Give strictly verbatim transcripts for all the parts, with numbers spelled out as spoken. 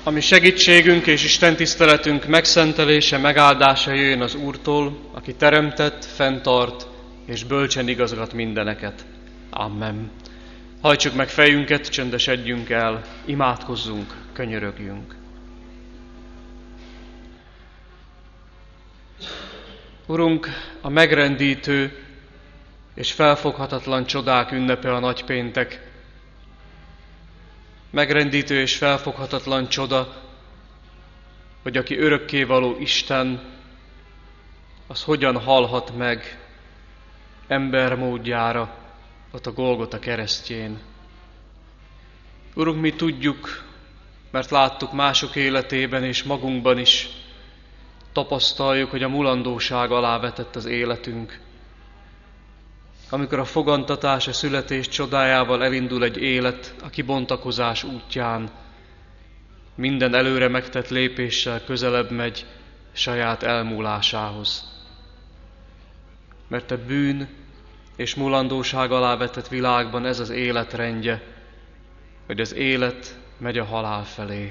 Ami segítségünk és Isten tiszteletünk megszentelése, megáldása jöjjön az Úrtól, aki teremtett, fenntart és bölcsen igazgat mindeneket. Amen. Hajtsuk meg fejünket, csöndesedjünk el, imádkozzunk, könyörögjünk. Urunk, a megrendítő és felfoghatatlan csodák ünnepe a nagypéntek. Megrendítő és felfoghatatlan csoda, hogy aki örökkévaló Isten, az hogyan halhat meg ember módjára ott a Golgota keresztjén. Urunk, mi tudjuk, mert láttuk mások életében és magunkban is, tapasztaljuk, hogy a mulandóság alá vetett az életünk. Amikor a fogantatás, a születés csodájával elindul egy élet a kibontakozás útján, minden előre megtett lépéssel közelebb megy saját elmúlásához. Mert a bűn és mulandóság alá vetett világban ez az élet rendje, hogy az élet megy a halál felé.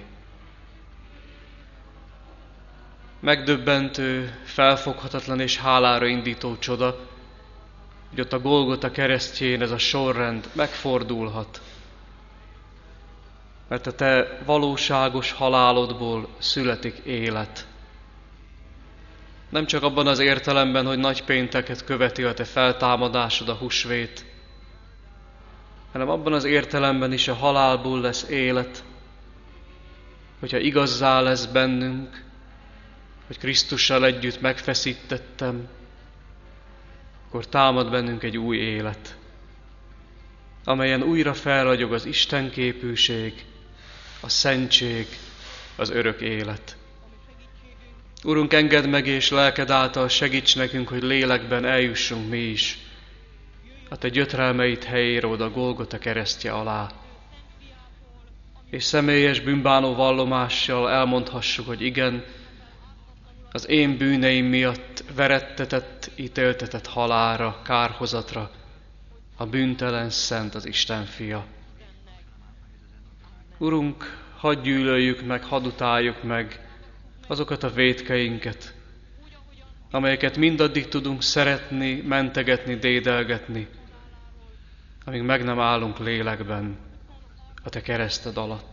Megdöbbentő, felfoghatatlan és hálára indító csoda, hogy ott a Golgota keresztjén ez a sorrend megfordulhat. Mert a te valóságos halálodból születik élet. Nem csak abban az értelemben, hogy nagypénteket követi a te feltámadásod, a húsvét, hanem abban az értelemben is a halálból lesz élet, hogyha igazzá lesz bennünk, hogy Krisztussal együtt megfeszítettem, akkor támad bennünk egy új élet, amelyen újra felragyog az Isten képűség, a szentség, az örök élet. Urunk, engedd meg, és lelked által segíts nekünk, hogy lélekben eljussunk mi is a te gyötrelmeid helyére oda Golgota keresztje alá. És személyes bűnbánó vallomással elmondhassuk, hogy igen, az én bűneim miatt verettetett, ítéltetett halálra, kárhozatra a bűntelen szent az Isten fia. Urunk, hadd gyűlöljük meg, hadd utáljuk meg azokat a vétkeinket, amelyeket mindaddig tudunk szeretni, mentegetni, dédelgetni, amíg meg nem állunk lélekben a te kereszted alatt.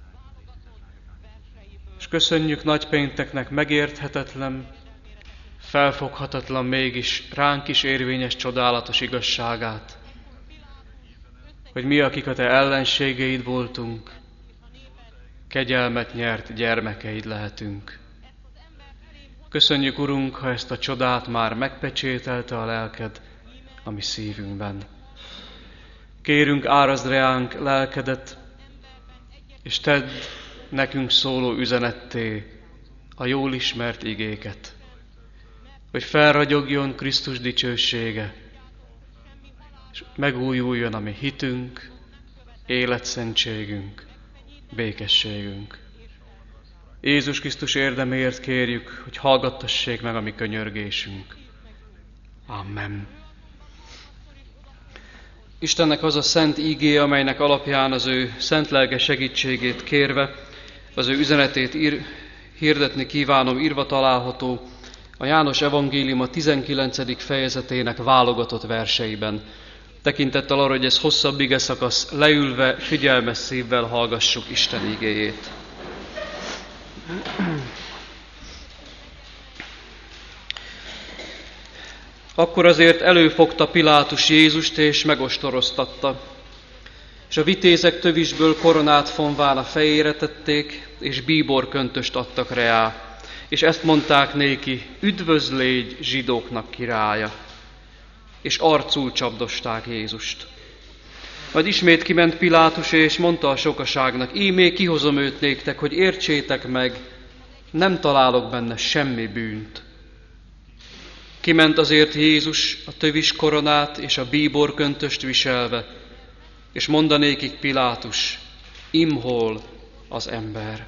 És köszönjük nagypénteknek megérthetetlen, felfoghatatlan, mégis ránk is érvényes, csodálatos igazságát, hogy mi, akik a te ellenségeid voltunk, kegyelmet nyert gyermekeid lehetünk. Köszönjük, Urunk, ha ezt a csodát már megpecsételte a lelked a mi szívünkben. Kérünk, árazd reánk lelkedet, és tedd nekünk szóló üzenetté a jól ismert igéket, hogy felragyogjon Krisztus dicsősége, és megújuljon a mi hitünk, életszentségünk, békességünk. Jézus Krisztus érdeméért kérjük, hogy hallgattassék meg a mi könyörgésünk. Amen. Istennek az a szent ígéje, amelynek alapján az ő szent lelke segítségét kérve, az ő üzenetét ír, hirdetni kívánom, írva található a János evangélium a tizenkilencedik fejezetének válogatott verseiben. Tekintettel arra, hogy ez hosszabb igeszakasz, leülve, figyelmes szívvel hallgassuk Isten igéjét. Akkor azért előfogta Pilátus Jézust, és megostoroztatta. És a vitézek tövisből koronát fonván a fejére tették, és bíborköntöst adtak reá. És ezt mondták néki, üdvözlégy zsidóknak királya. És arcul csapdosták Jézust. Majd ismét kiment Pilátus, és mondta a sokaságnak, ímé kihozom őt néktek, hogy értsétek meg, nem találok benne semmi bűnt. Kiment azért Jézus a tövis koronát és a bíborköntöst viselve, és mondanékik Pilátus, imhol az ember.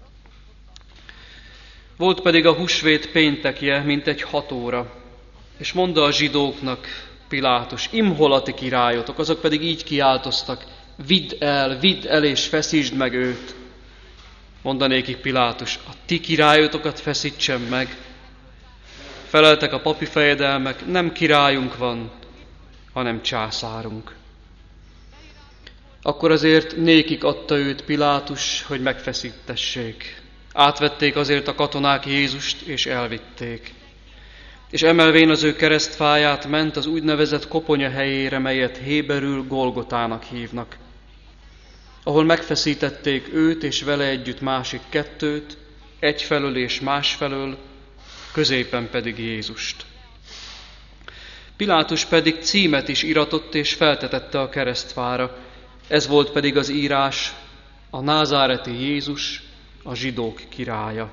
Volt pedig a húsvét péntekje, mint egy hat óra, és mondta a zsidóknak Pilátus, imhol a ti királyotok, azok pedig így kiáltoztak, vidd el, vidd el és feszítsd meg őt. Mondanékik Pilátus, a ti királyotokat feszítsem meg. Feleltek a papi fejedelmek, nem királyunk van, hanem császárunk. Akkor azért nékik adta őt Pilátus, hogy megfeszítessék. Átvették azért a katonák Jézust, és elvitték. És emelvén az ő keresztfáját ment az úgynevezett koponya helyére, melyet héberül Golgotának hívnak, ahol megfeszítették őt és vele együtt másik kettőt, egyfelől és másfelől, középen pedig Jézust. Pilátus pedig címet is iratott és feltetette a keresztfára, ez volt pedig az írás, a názáreti Jézus, a zsidók királya.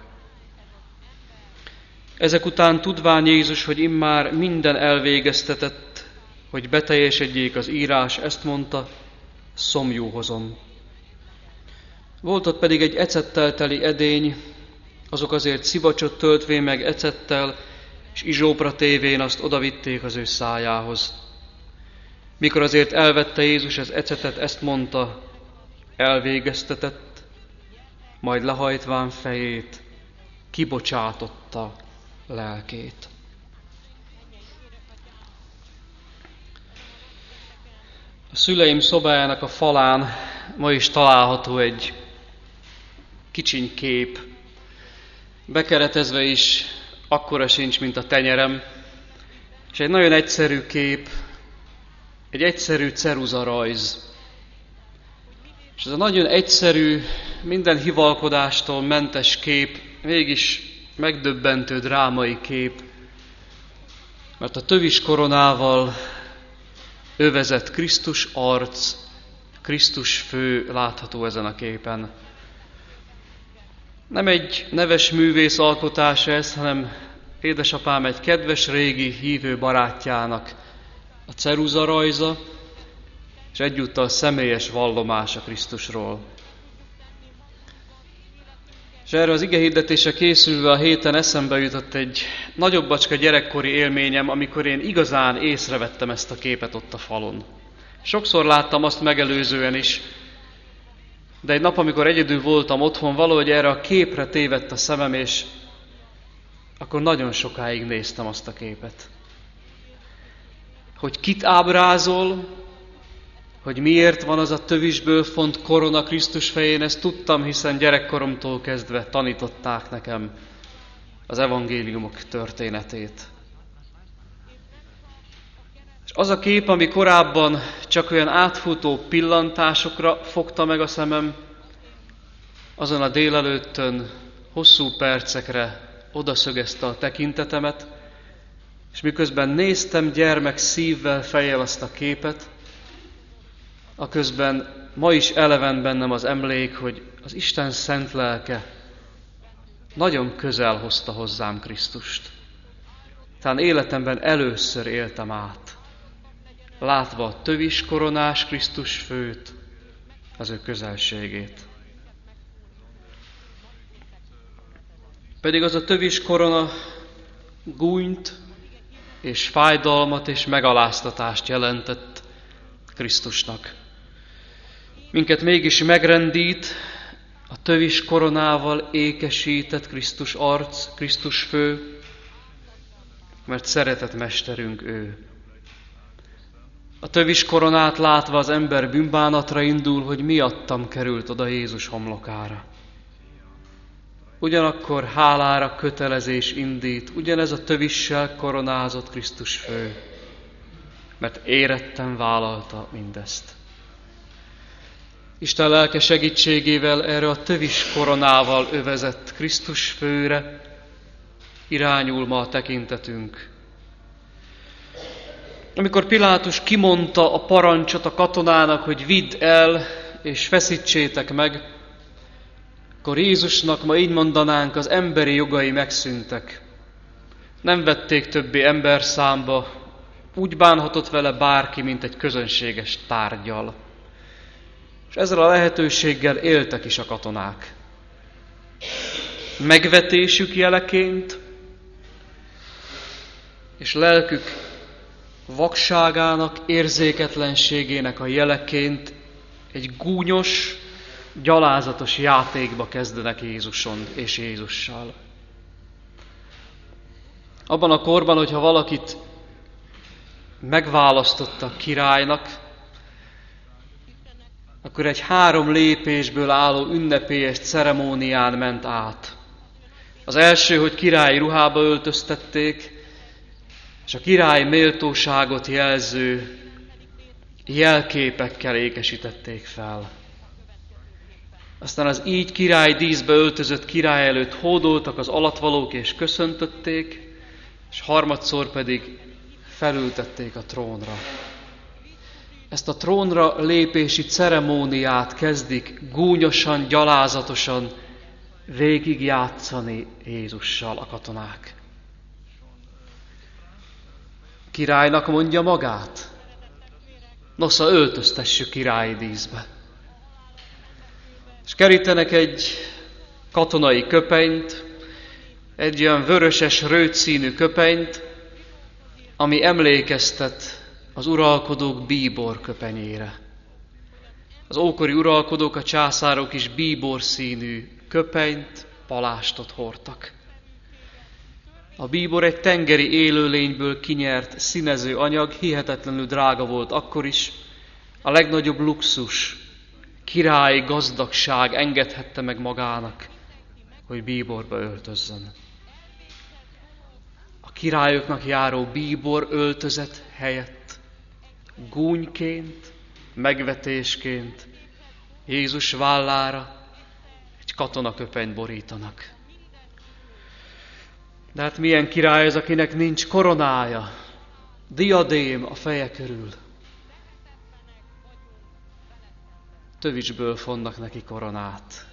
Ezek után tudván Jézus, hogy immár minden elvégeztetett, hogy beteljesedjék az írás, ezt mondta, szomjú hozom. Volt ott pedig egy ecettel teli edény, azok azért szivacsot töltvén meg ecettel, és izsópra tévén azt odavitték az ő szájához. Mikor azért elvette Jézus az ecetet, ezt mondta, elvégeztetett, majd lehajtván fejét, kibocsátotta lelkét. A szüleim szobájának a falán ma is található egy kicsiny kép, bekeretezve is akkora sincs, mint a tenyerem, és egy nagyon egyszerű kép, egy egyszerű ceruzarajz. És ez a nagyon egyszerű, minden hivalkodástól mentes kép, mégis megdöbbentő drámai kép, mert a tövis koronával övezett Krisztus arc, Krisztus fő látható ezen a képen. Nem egy neves művész alkotás ez, hanem édesapám egy kedves régi hívő barátjának a ceruzarajza, és egyúttal személyes vallomása Krisztusról. És erre az igehirdetése készülve a héten eszembe jutott egy nagyobbacska gyerekkori élményem, amikor én igazán észrevettem ezt a képet ott a falon. Sokszor láttam azt megelőzően is, de egy nap, amikor egyedül voltam otthon, valahogy erre a képre tévedt a szemem, és akkor nagyon sokáig néztem azt a képet. Hogy kit ábrázol, hogy miért van az a tövisből font korona Krisztus fején, ezt tudtam, hiszen gyerekkoromtól kezdve tanították nekem az evangéliumok történetét. És az a kép, ami korábban csak olyan átfutó pillantásokra fogta meg a szemem, azon a délelőttön hosszú percekre odaszögezte a tekintetemet, és miközben néztem gyermek szívvel, fejjel azt a képet, aközben ma is eleven bennem az emlék, hogy az Isten szent lelke nagyon közel hozta hozzám Krisztust. Talán életemben először éltem át, látva a tövis koronás Krisztus főt, az ő közelségét. Pedig az a tövis korona gúnyt és fájdalmat és megaláztatást jelentett Krisztusnak. Minket mégis megrendít a tövis koronával ékesített Krisztus arc, Krisztus fő, mert szeretett mesterünk ő. A tövis koronát látva az ember bűnbánatra indul, hogy miattam került oda Jézus homlokára. Ugyanakkor hálára kötelezés indít, ugyanez a tövissel koronázott Krisztus fő, mert éretten vállalta mindezt. Isten lelke segítségével erre a tövis koronával övezett Krisztus főre irányul ma a tekintetünk. Amikor Pilátus kimondta a parancsot a katonának, hogy vidd el és feszítsétek meg, akkor Jézusnak ma így mondanánk, az emberi jogai megszűntek. Nem vették többé ember számba, úgy bánhatott vele bárki, mint egy közönséges tárggyal. És ezzel a lehetőséggel éltek is a katonák. Megvetésük jeleként, és lelkük vakságának, érzéketlenségének a jeleként egy gúnyos, gyalázatos játékba kezdenek Jézuson és Jézussal. Abban a korban, hogyha valakit megválasztottak királynak, akkor egy három lépésből álló ünnepélyes ceremónián ment át. Az első, hogy királyi ruhába öltöztették, és a király méltóságot jelző jelképekkel ékesítették fel. Aztán az így király díszbe öltözött király előtt hódoltak az alatvalók és köszöntötték, és harmadszor pedig felültették a trónra. Ezt a trónra lépési ceremóniát kezdik gúnyosan, gyalázatosan végigjátszani Jézussal a katonák. Királynak mondja magát? Nosza, öltöztessük királyi díszbe. És kerítenek egy katonai köpenyt, egy olyan vöröses, rőtszínű köpenyt, ami emlékeztet az uralkodók bíbor köpenyére. Az ókori uralkodók, a császárok is bíbor színű köpenyt, palástot hordtak. A bíbor egy tengeri élőlényből kinyert színező anyag, hihetetlenül drága volt akkor is. A legnagyobb luxus, királyi gazdagság engedhette meg magának, hogy bíborba öltözzön. A királyoknak járó bíbor öltözet helyett gúnyként, megvetésként Jézus vállára egy katonaköpenyt borítanak. De hát milyen király ez, akinek nincs koronája, diadém a feje körül. Tövicsből fonnak neki koronát.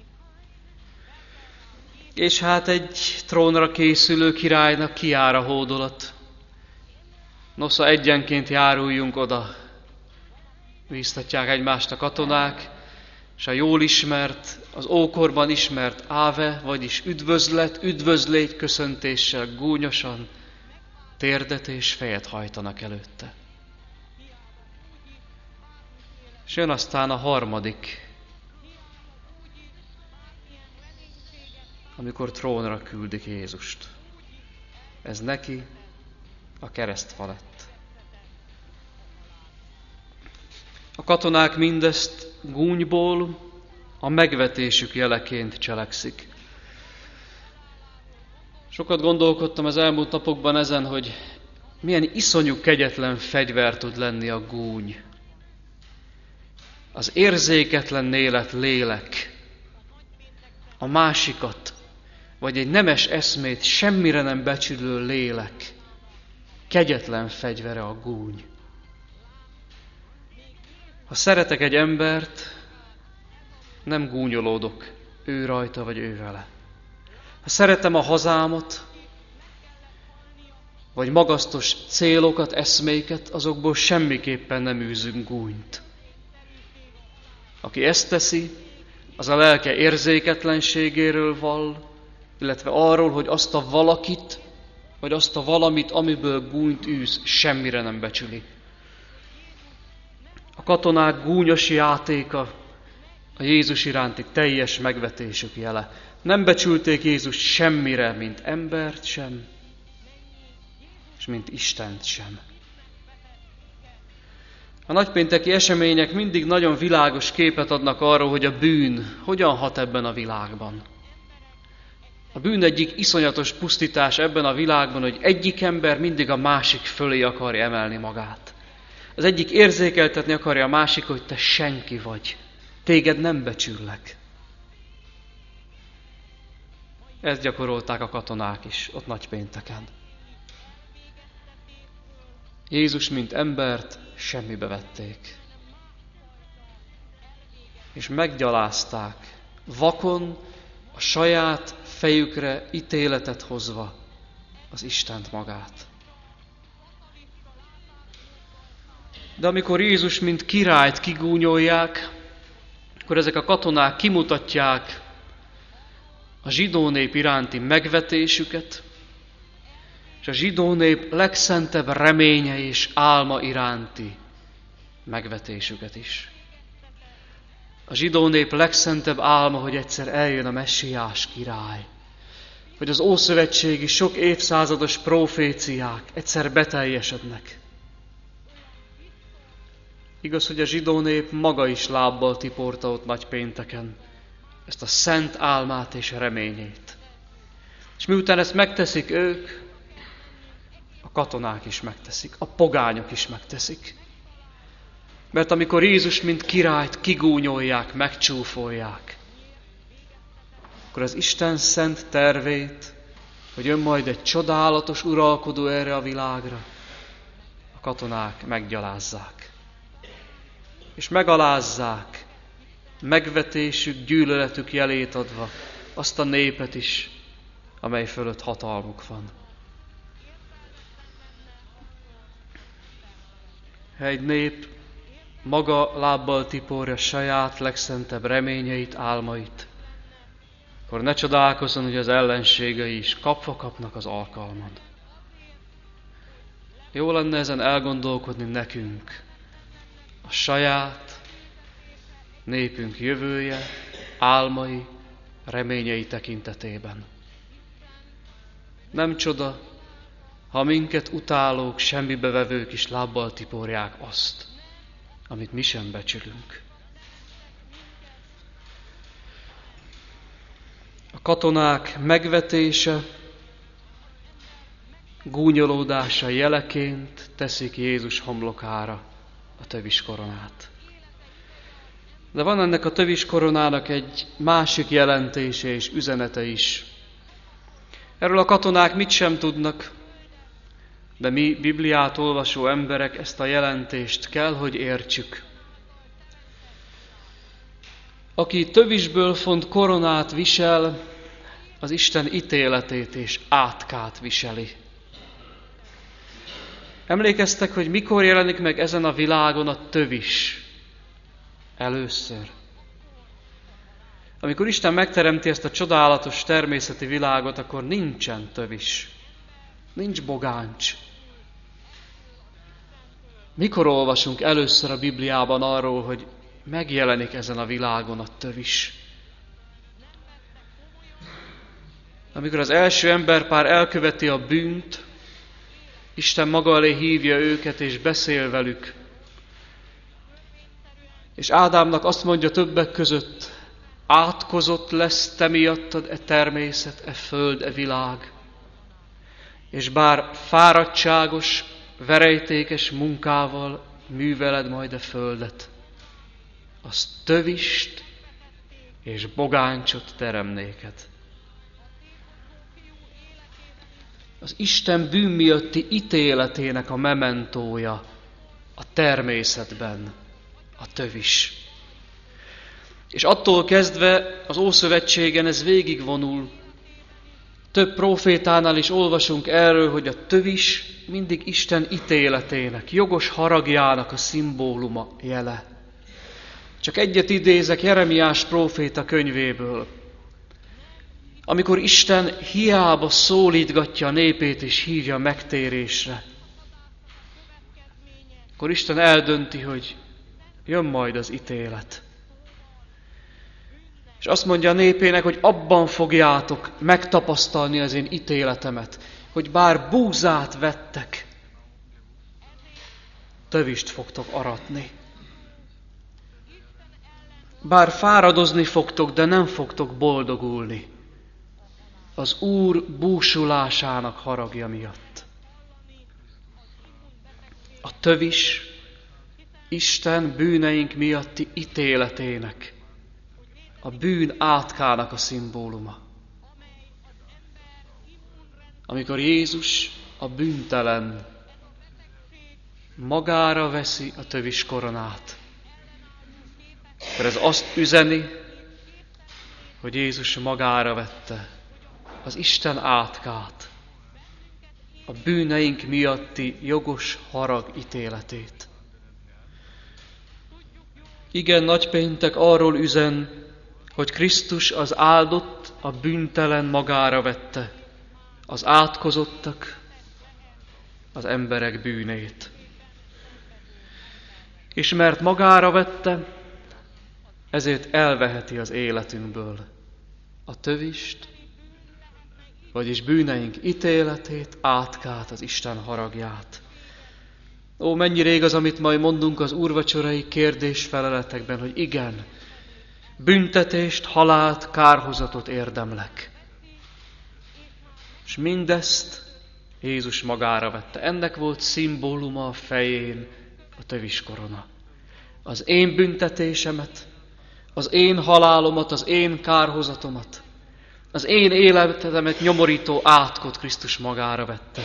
És hát egy trónra készülő királynak kijár a hódolat. Nosza, egyenként járuljunk oda. Bíztatják egymást a katonák, és a jól ismert, az ókorban ismert áve, vagyis üdvözlet, üdvözlégy köszöntéssel gúnyosan térdet és fejet hajtanak előtte. És jön aztán a harmadik, amikor trónra küldik Jézust. Ez neki a kereszt falett. A katonák mindezt gúnyból a megvetésük jeleként cselekszik. Sokat gondolkodtam az elmúlt napokban ezen, hogy milyen iszonyú kegyetlen fegyver tud lenni a gúny. Az érzéketlen élet lélek, a másikat, vagy egy nemes eszmét semmire nem becsülő lélek, kegyetlen fegyvere a gúny. Ha szeretek egy embert, nem gúnyolódok ő rajta vagy ő vele. Ha szeretem a hazámat, vagy magasztos célokat, eszméket, azokból semmiképpen nem űzünk gúnyt. Aki ezt teszi, az a lelke érzéketlenségéről vall, illetve arról, hogy azt a valakit, vagy azt a valamit, amiből gúnyt űz, semmire nem becsüli. A katonák gúnyos játéka a Jézus iránti teljes megvetésük jele. Nem becsülték Jézus semmire, mint embert sem, és mint Istent sem. A nagypénteki események mindig nagyon világos képet adnak arról, hogy a bűn hogyan hat ebben a világban. A bűn egyik iszonyatos pusztítás ebben a világban, hogy egyik ember mindig a másik fölé akarja emelni magát. Az egyik érzékeltetni akarja a másik, hogy te senki vagy. Téged nem becsüllek. Ezt gyakorolták a katonák is, ott nagypénteken. Jézus, mint embert, semmibe vették. És meggyalázták, vakon, a saját fejükre ítéletet hozva az Istent magát. De amikor Jézus, mint királyt kigúnyolják, akkor ezek a katonák kimutatják a zsidó nép iránti megvetésüket, és a zsidó nép legszentebb reménye és álma iránti megvetésüket is. A zsidó nép legszentebb álma, hogy egyszer eljön a messiás király. Hogy az ószövetségi sok évszázados proféciák egyszer beteljesednek. Igaz, hogy a zsidó nép maga is lábbal tiporta ott nagypénteken ezt a szent álmát és reményét. És miután ezt megteszik ők, a katonák is megteszik, a pogányok is megteszik. Mert amikor Jézus mint királyt kigúnyolják, megcsúfolják, akkor az Isten szent tervét, hogy jön majd egy csodálatos uralkodó erre a világra, a katonák meggyalázzák. És megalázzák, megvetésük, gyűlöletük jelét adva azt a népet is, amely fölött hatalmuk van. Ha egy nép maga lábbal tiporja saját legszentebb reményeit, álmait, akkor ne csodálkozzon, hogy az ellenségei is kapva kapnak az alkalmon. Jó lenne ezen elgondolkodni nekünk, a saját népünk jövője, álmai, reményei tekintetében. Nem csoda, ha minket utálók, semmibevevők is lábbal tiporják azt, amit mi sem becsülünk. A katonák megvetése, gúnyolódása jeleként teszik Jézus homlokára a tövis koronát. De van ennek a tövis koronának egy másik jelentése és üzenete is. Erről a katonák mit sem tudnak, de mi Bibliát olvasó emberek ezt a jelentést kell, hogy értsük. Aki tövisből font koronát visel, az Isten ítéletét és átkát viseli. Emlékeztek, hogy mikor jelenik meg ezen a világon a tövis? Először. Amikor Isten megteremti ezt a csodálatos természeti világot, akkor nincsen tövis. Nincs bogáncs. Mikor olvasunk először a Bibliában arról, hogy megjelenik ezen a világon a tövis? Amikor az első emberpár elköveti a bűnt, Isten maga elé hívja őket és beszél velük. És Ádámnak azt mondja többek között, átkozott lesz te miattad e természet, e föld, e világ. És bár fáradtságos, verejtékes munkával műveled majd a földet, az tövist és bogáncsot terem néked. Az Isten bűn miatti ítéletének a mementója a természetben a tövis. És attól kezdve az Ószövetségen ez végigvonul. Több prófétánál is olvasunk erről, hogy a tövis mindig Isten ítéletének, jogos haragjának a szimbóluma, jele. Csak egyet idézek Jeremiás próféta könyvéből. Amikor Isten hiába szólítgatja a népét és hívja megtérésre, akkor Isten eldönti, hogy jön majd az ítélet. És azt mondja a népének, hogy abban fogjátok megtapasztalni az én ítéletemet, hogy bár búzát vettek, tövist fogtok aratni. Bár fáradozni fogtok, de nem fogtok boldogulni az Úr búsulásának haragja miatt. A tövis Isten bűneink miatti ítéletének, a bűn átkának a szimbóluma. Amikor Jézus, a bűntelen, magára veszi a tövis koronát, akkor ez azt üzeni, hogy Jézus magára vette az Isten átkát, a bűneink miatti jogos harag ítéletét. Igen, nagypéntek arról üzen, hogy Krisztus az áldott, a bűntelen magára vette az átkozottak, az emberek bűnét. És mert magára vette, ezért elveheti az életünkből a tövist, vagyis bűneink ítéletét, átkát, az Isten haragját. Ó, mennyire igaz, amit majd mondunk az úrvacsorai kérdés-feleletekben, hogy igen, büntetést, halált, kárhozatot érdemlek. És mindezt Jézus magára vette. Ennek volt szimbóluma a fején a tövis korona. Az én büntetésemet, az én halálomat, az én kárhozatomat, az én életemet nyomorító átkot Krisztus magára vette.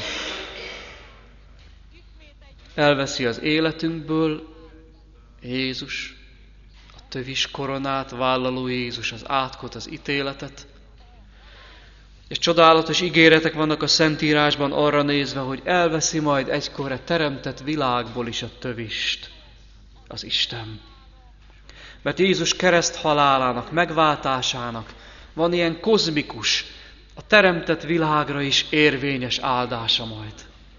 Elveszi az életünkből Jézus, a tövis koronát vállaló Jézus, az átkot, az ítéletet. És csodálatos ígéretek vannak a Szentírásban arra nézve, hogy elveszi majd egykor a teremtett világból is a tövist, az Isten. Mert Jézus kereszt halálának, megváltásának van ilyen kozmikus, a teremtett világra is érvényes áldása majd.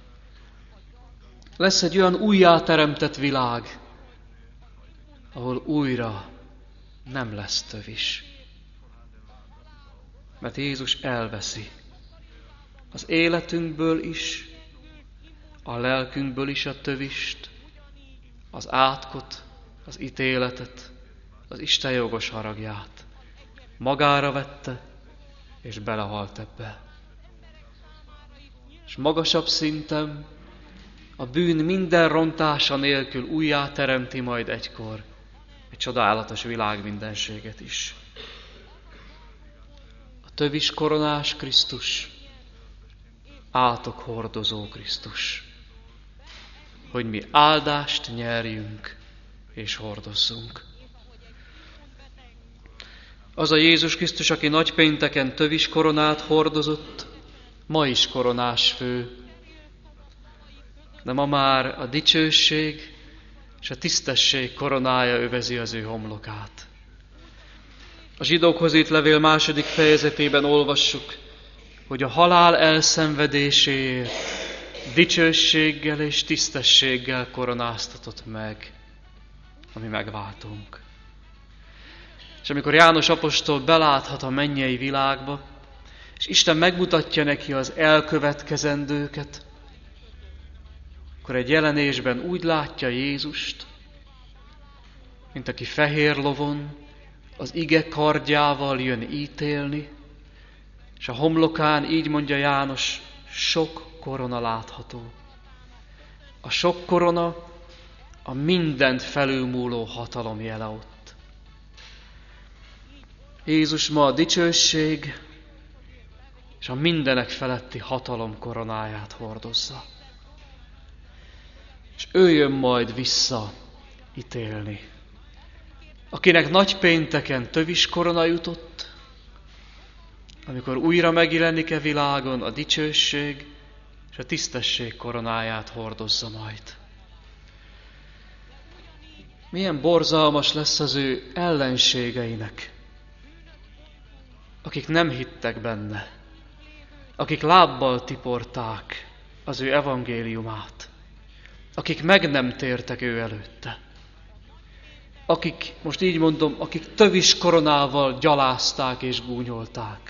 Lesz egy olyan újjáteremtett világ, ahol újra nem lesz tövis. Mert Jézus elveszi az életünkből is, a lelkünkből is a tövist, az átkot, az ítéletet, az Isten jogos haragját. Magára vette, és belehalt ebbe. És magasabb szinten a bűn minden rontása nélkül újjá teremti majd egykor egy csodálatos világ mindenséget is. A tövis koronás Krisztus, átok hordozó Krisztus, hogy mi áldást nyerjünk és hordozzunk. Az a Jézus Krisztus, aki nagypénteken tövis koronát hordozott, ma is koronás fő, de ma már a dicsőség és a tisztesség koronája övezi az ő homlokát. A zsidókhoz írt levél második fejezetében olvassuk, hogy a halál elszenvedéséért dicsőséggel és tisztességgel koronáztatott meg, ami megváltunk. És amikor János apostol beláthat a mennyei világba, és Isten megmutatja neki az elkövetkezendőket, akkor egy jelenésben úgy látja Jézust, mint aki fehér lovon, az ige kardjával jön ítélni, és a homlokán, így mondja János, sok korona látható. A sok korona a mindent felülmúló hatalom jele ott. Jézus ma a dicsőség és a mindenek feletti hatalom koronáját hordozza. És ő jön majd vissza ítélni. Akinek nagypénteken tövis korona jutott, amikor újra megjelenik e világon, a dicsőség és a tisztesség koronáját hordozza majd. Milyen borzalmas lesz az ő ellenségeinek, akik nem hittek benne, akik lábbal tiporták az ő evangéliumát, akik meg nem tértek ő előtte, akik, most így mondom, akik tövis koronával gyalázták és gúnyolták,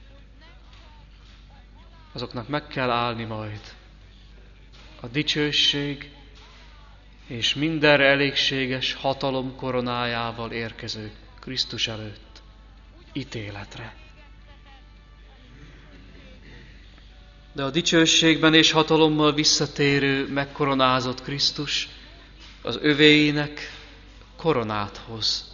azoknak meg kell állni majd a dicsőség és mindenre elégséges hatalom koronájával érkező Krisztus előtt ítéletre. De a dicsőségben és hatalommal visszatérő, megkoronázott Krisztus az övéinek koronát hoz.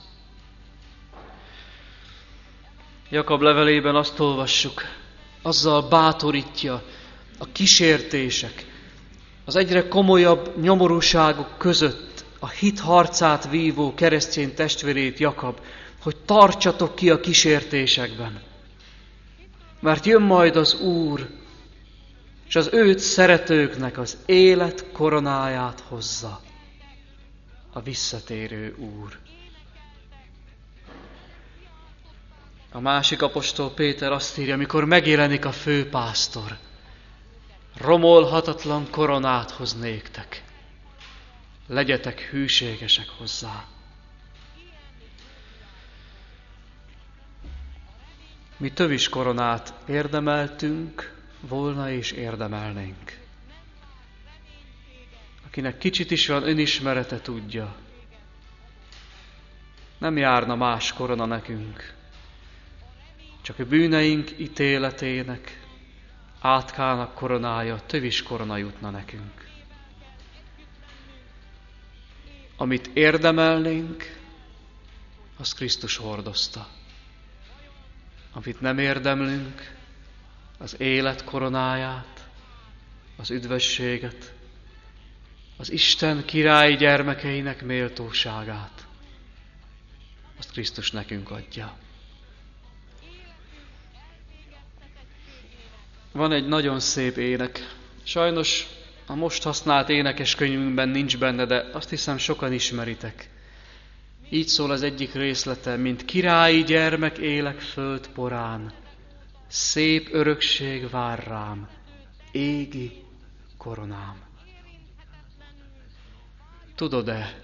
Jakab levelében azt olvassuk, azzal bátorítja a kísértések, az egyre komolyabb nyomorúságok között a hit harcát vívó keresztény testvérét Jakab, hogy tartsatok ki a kísértésekben. Mert jön majd az Úr, és az őt szeretőknek az élet koronáját hozza, a visszatérő Úr. A másik apostol Péter azt írja, amikor megjelenik a főpásztor, romolhatatlan koronát hoz néktek, legyetek hűségesek hozzá. Mi tövis koronát érdemeltünk volna és érdemelnénk. Akinek kicsit is van önismerete, tudja, nem járna más korona nekünk, csak a bűneink ítéletének, átkának koronája, tövis korona jutna nekünk. Amit érdemelnénk, azt Krisztus hordozta. Amit nem érdemlünk, az élet koronáját, az üdvösséget, az Isten királyi gyermekeinek méltóságát, azt Krisztus nekünk adja. Van egy nagyon szép ének. Sajnos a most használt énekeskönyvünkben nincs benne, de azt hiszem sokan ismeritek. Így szól az egyik részlete, mint királyi gyermek élek föld porán, szép örökség vár rám, égi koronám. Tudod-e,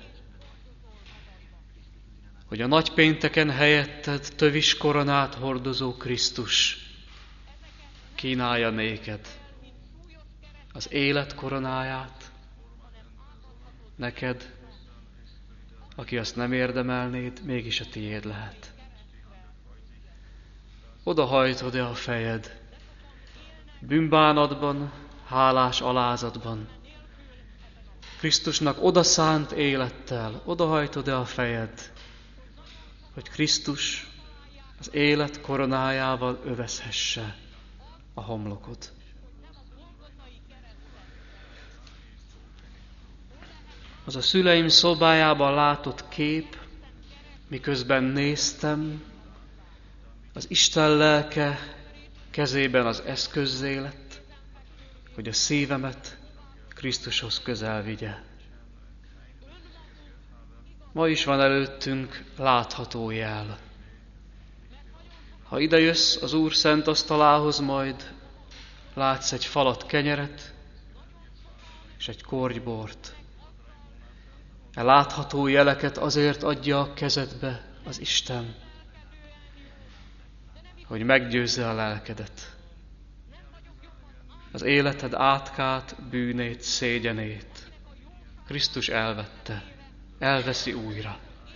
hogy a nagypénteken helyetted tövis koronát hordozó Krisztus kínálja néked az élet koronáját, neked, aki azt nem érdemelnéd, mégis a tiéd lehet. Odahajtod-e a fejed, bűnbánatban, hálás alázatban, Krisztusnak odaszánt élettel, odahajtod-e a fejed, hogy Krisztus az élet koronájával övezhesse a homlokod. Az a szüleim szobájában látott kép, miközben néztem, az Isten lelke kezében az eszközzé lett, hogy a szívemet Krisztushoz közel vigye. Ma is van előttünk látható jel. Ha ide jössz az Úr szent asztalához, majd látsz egy falat kenyeret és egy korty bort. E látható jeleket azért adja a kezedbe az Isten, hogy meggyőzze a lelkedet. Az életed átkát, bűnét, szégyenét Krisztus elvette, elveszi újra.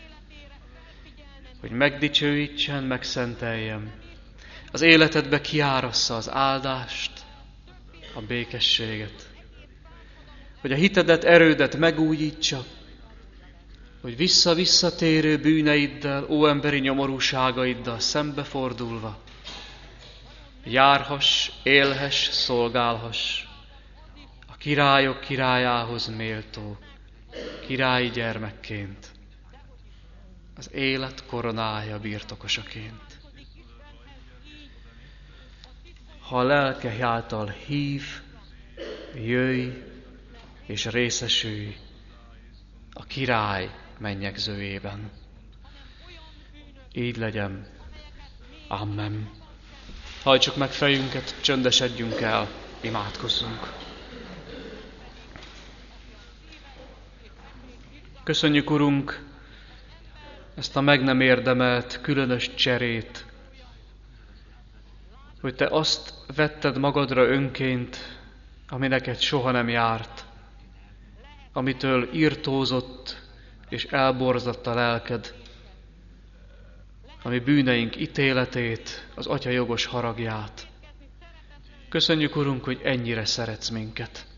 Hogy megdicsőítsen, megszenteljem. Az életedbe kiárassza az áldást, a békességet. Hogy a hitedet, erődet megújítsa, hogy vissza-visszatérő bűneiddel, óemberi nyomorúságaiddal szembefordulva járhass, élhess, szolgálhass a királyok királyához méltó királyi gyermekként, az élet koronája birtokosaként. Ha a lelke által hív, jöjj és részesülj a király mennyegzőjében. Így legyen. Amen. Hajtsuk meg fejünket, csöndesedjünk el, imádkozzunk. Köszönjük, Urunk, ezt a meg nem érdemelt, különös cserét, hogy Te azt vetted magadra önként, ami neked soha nem járt, amitől irtózott és elborzadt a lelked, ami bűneink ítéletét, az Atya jogos haragját. Köszönjük, Urunk, hogy ennyire szeretsz minket.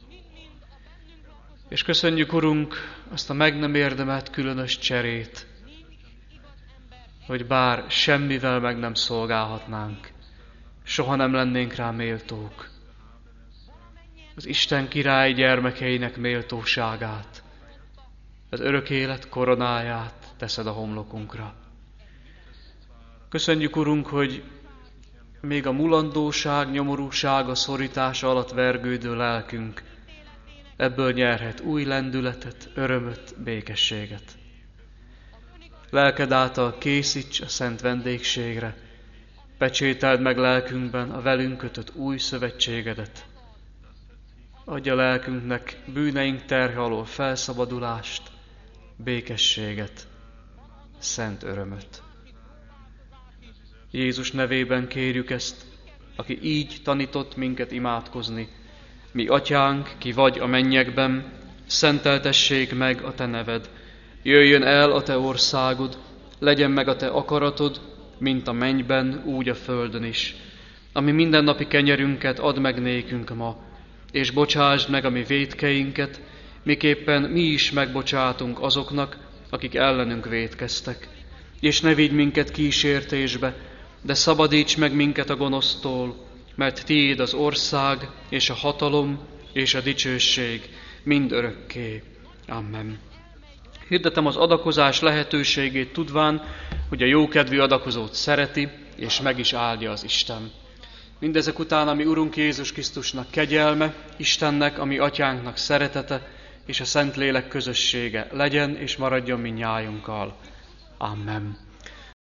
És köszönjük, Urunk, azt a meg nem érdemelt különös cserét, hogy bár semmivel meg nem szolgálhatnánk, soha nem lennénk rá méltók, az Isten király gyermekeinek méltóságát, az örök élet koronáját teszed a homlokunkra. Köszönjük, Urunk, hogy még a mulandóság, nyomorúság, a szorítása alatt vergődő lelkünk ebből nyerhet új lendületet, örömöt, békességet. Lelked által készíts a szent vendégségre, pecsételd meg lelkünkben a velünk kötött új szövetségedet. Adj a lelkünknek bűneink terhe alól felszabadulást, békességet, szent örömöt. Jézus nevében kérjük ezt, aki így tanított minket imádkozni. Mi atyánk, ki vagy a mennyekben, szenteltessék meg a te neved. Jöjjön el a te országod, legyen meg a te akaratod, mint a mennyben, úgy a földön is. Ami mindennapi kenyerünket add meg nékünk ma, és bocsásd meg a mi vétkeinket, miképpen mi is megbocsátunk azoknak, akik ellenünk vétkeztek. És ne vigy minket kísértésbe, de szabadíts meg minket a gonosztól, mert tiéd az ország, és a hatalom, és a dicsőség mind örökké. Amen. Hirdetem az adakozás lehetőségét tudván, hogy a jókedvű adakozót szereti, és meg is áldja az Isten. Mindezek után, ami Urunk Jézus Krisztusnak kegyelme, Istennek, ami Atyánknak szeretete, és a Szentlélek közössége legyen és maradjon mindnyájunkkal. Amen.